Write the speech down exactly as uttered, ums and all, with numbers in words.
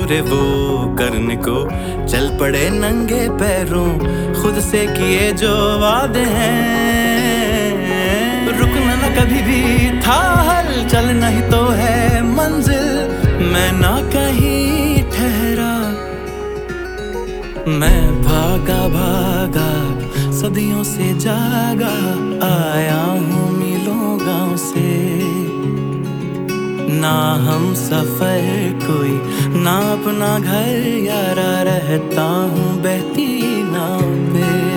रे वो करने को चल पड़े नंगे पैरों, खुद से किए जो वादे हैं। रुकना न कभी भी था हल, चलना ही तो है मंजिल, मैं ना कहीं ठहरा। मैं भागा भागा सदियों से जागा, आया हूँ मीलों गाँव से। ना हम सफर कोई, ना अपना घर यारा, रहता हूँ बहती